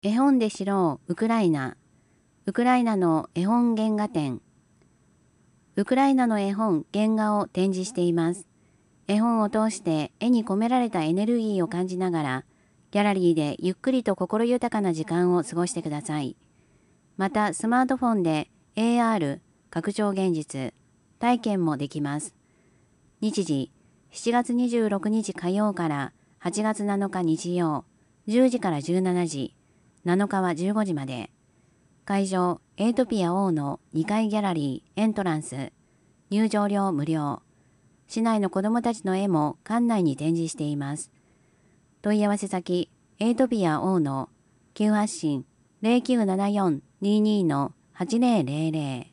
絵本で知ろうウクライナ。ウクライナの絵本原画展。ウクライナの絵本原画を展示しています。絵本を通して絵に込められたエネルギーを感じながら、ギャラリーでゆっくりと心豊かな時間を過ごしてください。また、スマートフォンで AR、拡張現実、体験もできます。日時、7月26日火曜から8月7日日曜、10時から17時、7日は15時まで。会場、エイトピア O の2階ギャラリー、エントランス。入場料無料。市内の子どもたちの絵も館内に展示しています。問い合わせ先、エイトピア O の980-0974-22-8000